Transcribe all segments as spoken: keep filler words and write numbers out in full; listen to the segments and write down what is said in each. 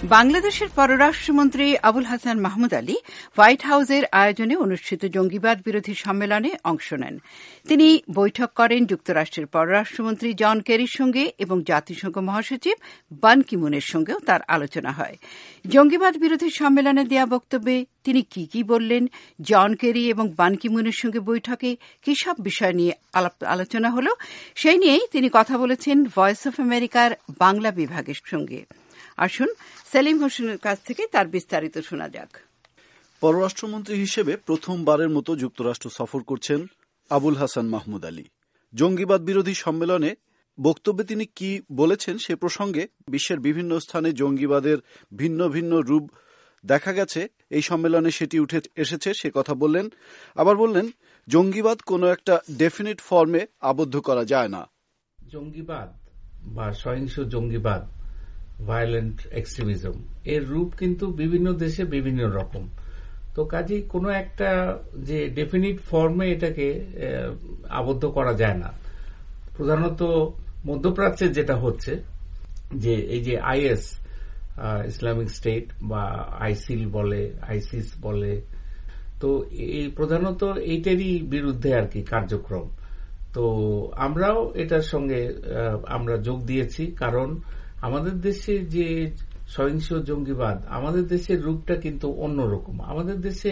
বাংলাদেশের পররাষ্ট্রমন্ত্রী আবুল হাসান মাহমুদ আলী হোয়াইট হাউসের আয়োজনে অনুষ্ঠিত জঙ্গিবাদ বিরোধী সম্মেলনে অংশ নেন। তিনি বৈঠক করেন যুক্তরাষ্ট্রের পররাষ্ট্রমন্ত্রী জন কেরির সঙ্গে এবং জাতিসংঘ মহাসচিব বান কি মুনের সঙ্গেও তার আলোচনা হয়। জঙ্গিবাদ বিরোধী সম্মেলনে দেয়া বক্তব্যে তিনি কি কি বললেন, জন কেরি এবং বান কি মুনের সঙ্গে বৈঠকে কি সব বিষয় নিয়ে আলোচনা হল, সেই নিয়েই তিনি কথা বলেছেন ভয়েস অফ আমেরিকার বাংলা বিভাগের সঙ্গে। আসুন সেলিম হোসেনের কাছ থেকে তার বিস্তারিত শোনা যাক। পররাষ্ট্রমন্ত্রী হিসেবে প্রথমবারের মতো যুক্তরাষ্ট্র সফর করছেন আবুল হাসান মাহমুদ আলী। জঙ্গিবাদ বিরোধী সম্মেলনে বক্তব্যে তিনি কি বলেছেন সে প্রসঙ্গে বিশ্বের বিভিন্ন স্থানে জঙ্গিবাদের ভিন্ন ভিন্ন রূপ দেখা গেছে, এই সম্মেলনে সেটি উঠে এসেছে সে কথা বললেন। আবার বললেন জঙ্গিবাদ কোনো একটা ডেফিনিট ফর্মে আবদ্ধ করা যায় না। জঙ্গিবাদ বা সহিংস জঙ্গিবাদ, ভায়োলেন্ট এক্সট্রিমিজম, এর রূপ কিন্তু বিভিন্ন দেশে বিভিন্ন রকম। তো কাজেই কোনো একটা যে ডেফিনিট ফর্মে এটাকে আবদ্ধ করা যায় না। প্রধানত মধ্যপ্রাচ্যে যেটা হচ্ছে যে এই যে আইএস, ইসলামিক স্টেট বা আইসিল বলে, আইসিস বলে, তো এই প্রধানত এইটারই বিরুদ্ধে আর কি কার্যক্রম। তো আমরাও এটার সঙ্গে আমরা যোগ দিয়েছি, কারণ আমাদের দেশে যে সহিংস জঙ্গিবাদ, আমাদের দেশের রূপটা কিন্তু অন্যরকম। আমাদের দেশে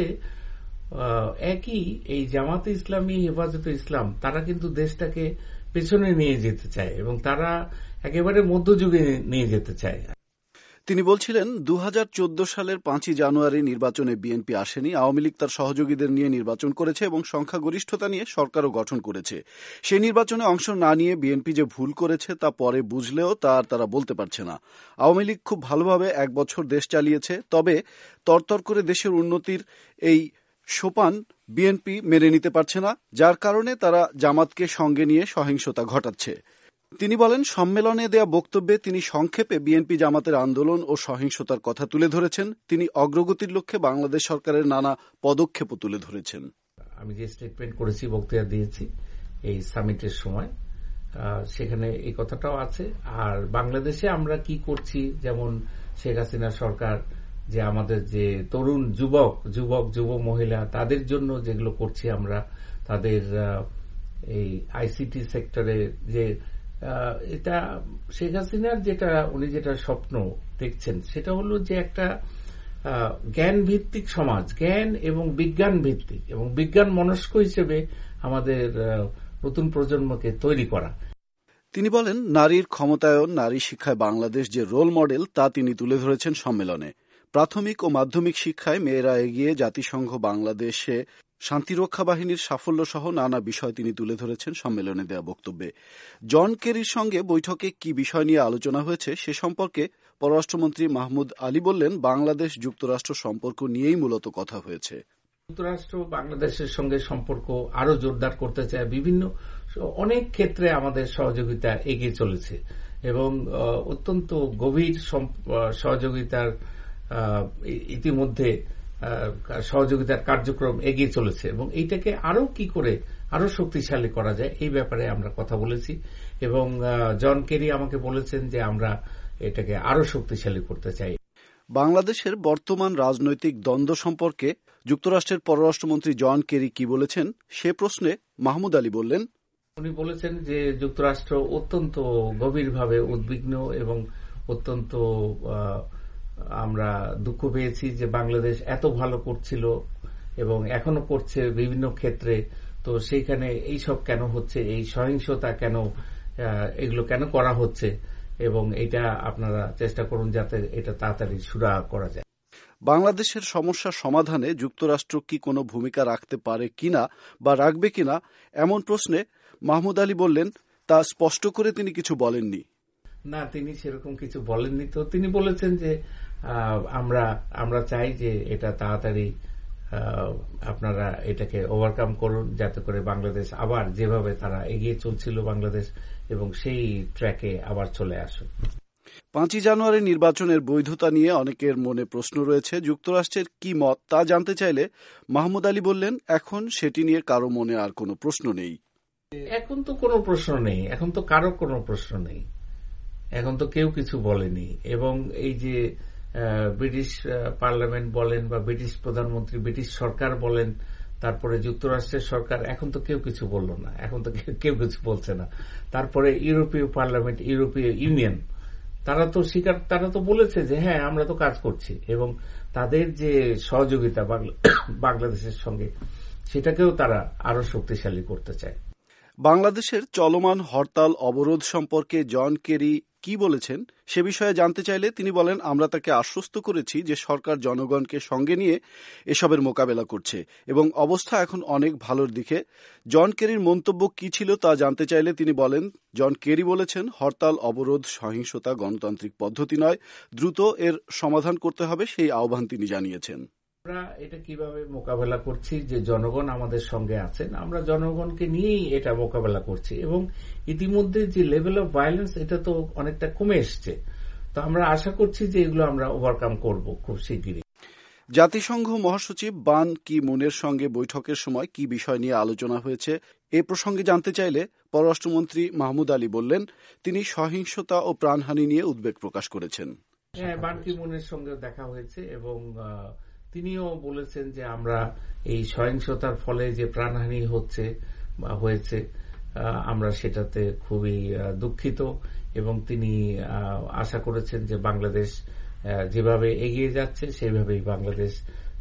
একই এই জামাতে ইসলামী, হেফাজতে ইসলাম, তারা কিন্তু দেশটাকে পেছনে নিয়ে যেতে চায় এবং তারা একেবারে মধ্যযুগে নিয়ে যেতে চায়। তিনি বলছিলেন দু হাজার চোদ্দ সালের পাঁচই জানুয়ারি নির্বাচনে বিএনপি আসেনি, আওয়ামী লীগ তার সহযোগীদের নিয়ে নির্বাচন করেছে এবং সংখ্যাগরিষ্ঠতা নিয়ে সরকারও গঠন করেছে। সেই নির্বাচনে অংশ না নিয়ে বিএনপি যে ভুল করেছে তা পরে বুঝলেও তার তারা বলতে পারছে না। আওয়ামী লীগ খুব ভালোভাবে এক বছর দেশ চালিয়েছে, তবে তরতর করে দেশের উন্নতির এই সোপান বিএনপি মেনে নিতে পারছে না, যার কারণে তারা জামাতকে সঙ্গে নিয়ে সহিংসতা ঘটাচ্ছে। তিনি বলেন সম্মেলনে দেয়া বক্তব্যে তিনি সংক্ষেপে বিএনপি জামাতের আন্দোলন ও সহিংসতার কথা তুলে ধরেছেন। তিনি অগ্রগতির লক্ষ্যে বাংলাদেশ সরকারের নানা পদক্ষেপও তুলে ধরেছেন। আমি যে স্টেটমেন্ট করেছি, বক্তৃতা দিয়েছি এই সামিটের সময়, সেখানে এই কথাটাও আছে। আর বাংলাদেশে আমরা কি করছি, যেমন শেখ হাসিনা সরকার যে আমাদের যে তরুণ যুবক যুবক যুব মহিলা তাদের জন্য যেগুলো করছি আমরা, তাদের এই আইসিটি সেক্টরে যে এটা শেখ হাসিনার যেটা উনি যেটা স্বপ্ন দেখছেন সেটা হলো যে একটা জ্ঞান ভিত্তিক সমাজ, জ্ঞান এবং বিজ্ঞান ভিত্তিক এবং বিজ্ঞান মনস্ক হিসেবে আমাদের নতুন প্রজন্মকে তৈরি করা। তিনি বলেন নারীর ক্ষমতায়ন, নারী শিক্ষায় বাংলাদেশ যে রোল মডেল তা তিনি তুলে ধরেছেন সম্মেলনে। প্রাথমিক ও মাধ্যমিক শিক্ষায় মেয়েরা এগিয়ে, জাতিসংঘ বাংলাদেশে শান্তিরক্ষা বাহিনীর সাফল্য সহ নানা বিষয় তিনি তুলে ধরেছেন সম্মেলনে দেয়া বক্তব্যে। জন কেরির সঙ্গে বৈঠকে কি বিষয় নিয়ে আলোচনা হয়েছে সে সম্পর্কে পররাষ্ট্রমন্ত্রী মাহমুদ আলী বললেন বাংলাদেশ যুক্তরাষ্ট্র সম্পর্ক নিয়েই মূলত কথা হয়েছে। যুক্তরাষ্ট্র বাংলাদেশের সঙ্গে সম্পর্ক আরো জোরদার করতে চায়, বিভিন্ন অনেক ক্ষেত্রে আমাদের সহযোগিতা এগিয়ে চলেছে এবং অত্যন্ত গভীর সহযোগিতার ইতিমধ্যে সহযোগিতার কার্যক্রম এগিয়ে চলেছে এবং এইটাকে আরো কি করে আরো শক্তিশালী করা যায় এই ব্যাপারে আমরা কথা বলেছি এবং জন কেরি আমাকে বলেছেন যে আমরা এটাকে আরো শক্তিশালী করতে চাই। বাংলাদেশের বর্তমান রাজনৈতিক দ্বন্দ্ব সম্পর্কে যুক্তরাষ্ট্রের পররাষ্ট্রমন্ত্রী জন কেরি কি বলেছেন সে প্রশ্নে মাহমুদ আলী বললেন, উনি বলেছেন যে যুক্তরাষ্ট্র অত্যন্ত গভীরভাবে উদ্বিগ্ন এবং অত্যন্ত আমরা দুঃখ পেয়েছি যে বাংলাদেশ এত ভালো করছিল এবং এখনো করছে বিভিন্ন ক্ষেত্রে, তো সেইখানে এইসব কেন হচ্ছে, এই সহিংসতা কেন, এগুলো কেন করা হচ্ছে এবং এটা আপনারা চেষ্টা করুন যাতে এটা তাড়াতাড়ি সুরাহা করা যায়। বাংলাদেশের সমস্যা সমাধানে যুক্তরাষ্ট্র কি কোনো ভূমিকা রাখতে পারে কিনা বা রাখবে কিনা এমন প্রশ্নে মাহমুদ আলী বললেন তা স্পষ্ট করে তিনি কিছু বলেননি। না, তিনি সেরকম কিছু বলেননি। তো তিনি বলেছেন যে আমরা আমরা চাই যে এটা তাড়াতাড়ি আপনারা এটাকে ওভারকাম করুন যাতে করে বাংলাদেশ আবার যেভাবে তারা এগিয়ে চলছিল বাংলাদেশ এবং সেই ট্র্যাকে আবার চলে আসুন। পাঁচই জানুয়ারি নির্বাচনের বৈধতা নিয়ে অনেকের মনে প্রশ্ন রয়েছে। যুক্তরাষ্ট্রের কি মত তা জানতে চাইলে মাহমুদ আলী বললেন এখন সেটি নিয়ে কারো মনে আর কোনো প্রশ্ন নেই। এখন তো কোনো প্রশ্ন নেই, এখন তো কারো কোনো প্রশ্ন নেই, এখন তো কেউ কিছু বলেনি এবং এই যে ব্রিটিশ পার্লামেন্ট বলেন বা ব্রিটিশ প্রধানমন্ত্রী, ব্রিটিশ সরকার বলেন, তারপরে যুক্তরাষ্ট্রের সরকার, এখন তো কেউ কিছু বলল না, এখন তো কেউ কিছু বলছে না। তারপরে ইউরোপীয় পার্লামেন্ট, ইউরোপীয় ইউনিয়ন, তারা তো স্বীকার তারা তো বলেছে যে হ্যাঁ আমরা তো কাজ করছি, এবং তাদের যে সহযোগিতা বাংলাদেশের সঙ্গে সেটাকেও তারা আরো শক্তিশালী করতে চায়। বাংলাদেশের চলমান হরতাল অবরোধ সম্পর্কে জন কেরি কি বলেছেন সে বিষয়ে জানতে চাইলে তিনি বলেন, আমরা তাকে আশ্বস্ত করেছি যে সরকার জনগণকে সঙ্গে নিয়ে এসবের মোকাবেলা করছে এবং অবস্থা এখন অনেক ভালোর দিকে। জন কেরির মন্তব্য কি ছিল তা জানতে চাইলে তিনি বলেন, জন কেরি বলেছেন, হরতাল অবরোধ সহিংসতা গণতান্ত্রিক পদ্ধতি নয়, দ্রুত এর সমাধান করতে হবে, সেই আহ্বান তিনি জানিয়েছেন। আমরা এটা কিভাবে মোকাবেলা করছি, যে জনগণ আমাদের সঙ্গে আছেন, আমরা জনগণকে নিয়েই এটা মোকাবেলা করছি, এবং ইতিমধ্যে যে লেভেল অফ ভায়োলেন্স এটা তো অনেকটা কমে এসছে। তো আমরা আশা করছি যে এগুলো আমরা ওভারকাম করব খুব শিগগিরই। জাতিসংঘ মহাসচিব বান কি মুনের সঙ্গে বৈঠকের সময় কি বিষয় নিয়ে আলোচনা হয়েছে এ প্রসঙ্গে জানতে চাইলে পররাষ্ট্রমন্ত্রী মাহমুদ আলী বললেন, তিনি সহিংসতা ও প্রাণহানি নিয়ে উদ্বেগ প্রকাশ করেছেন। হ্যাঁ, বান কি মুনের সঙ্গে দেখা হয়েছে এবং তিনিও বলেছেন যে আমরা এই সহিংসতার ফলে যে প্রাণহানি হচ্ছে বা হয়েছে আমরা সেটাতে খুবই দুঃখিত, এবং তিনি আশা করেছেন যে বাংলাদেশ যেভাবে এগিয়ে যাচ্ছে সেভাবেই বাংলাদেশ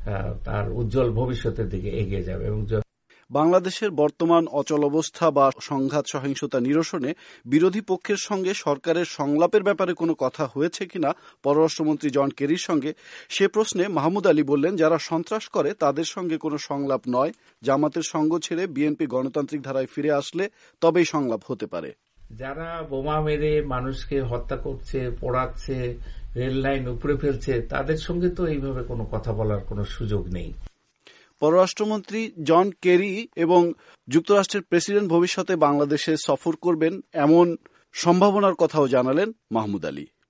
তার উজ্জ্বল ভবিষ্যতের দিকে এগিয়ে যাবে। এবং বাংলাদেশের বর্তমান অচলাবস্থা বা সংঘাত সহিংসতা নিরসনে বিরোধী পক্ষের সঙ্গে সরকারের সংলাপের ব্যাপারে কোনো কথা হয়েছে কিনা পররাষ্ট্রমন্ত্রী জন কেরির সঙ্গে সে প্রশ্নে মাহমুদ আলী বললেন, যারা সন্ত্রাস করে তাদের সঙ্গে কোনো সংলাপ নয়, জামাতের সঙ্গ ছেড়ে বিএনপি গণতান্ত্রিক ধারায় ফিরে আসলে তবেই সংলাপ হতে পারে। যারা বোমা মেরে মানুষকে হত্যা করছে, পোড়াচ্ছে, রেল লাইন উপড়ে ফেলছে, তাদের সঙ্গে তো এইভাবে কোনো কথা বলার কোনো সুযোগ নেই। পররাষ্ট্রমন্ত্রী জন কেরি এবং যুক্তরাষ্ট্রের প্রেসিডেন্ট ভবিষ্যতে বাংলাদেশে সফর করবেন এমন সম্ভাবনার কথাও জানালেন মাহমুদ আলী।